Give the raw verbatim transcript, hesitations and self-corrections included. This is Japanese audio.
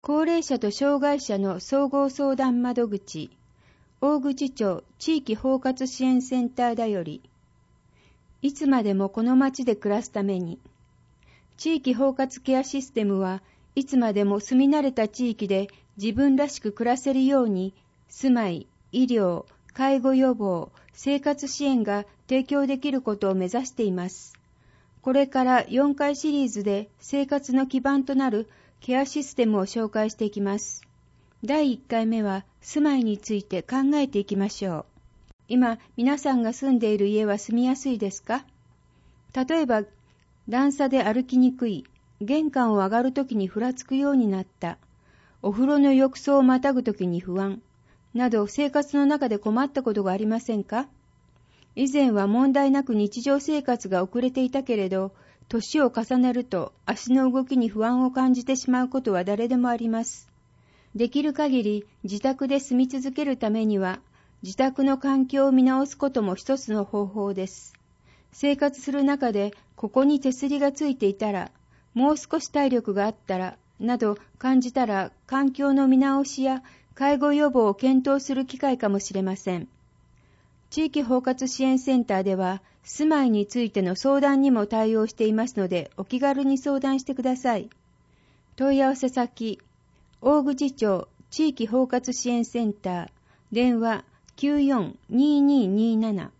高齢者と障害者の総合相談窓口、大口町地域包括支援センターだより、いつまでもこの町で暮らすために、地域包括ケアシステムはいつまでも住み慣れた地域で自分らしく暮らせるように、住まい、医療、介護予防、生活支援が提供できることを目指しています。これからよんかいシリーズで生活の基盤となるケアシステムを紹介していきます。だいいっかいめは住まいについて考えていきましょう。今、皆さんが住んでいる家は住みやすいですか？例えば、段差で歩きにくい、玄関を上がるときにふらつくようになった、お風呂の浴槽をまたぐときに不安、など生活の中で困ったことがありませんか？以前は問題なく日常生活が遅れていたけれど、年を重ねると足の動きに不安を感じてしまうことは誰でもあります。できる限り自宅で住み続けるためには、自宅の環境を見直すことも一つの方法です。生活する中でここに手すりがついていたら、もう少し体力があったら、など感じたら環境の見直しや介護予防を検討する機会かもしれません。地域包括支援センターでは、住まいについての相談にも対応していますので、お気軽に相談してください。問い合わせ先、大口町地域包括支援センター、電話 きゅうよんにーにーにーなな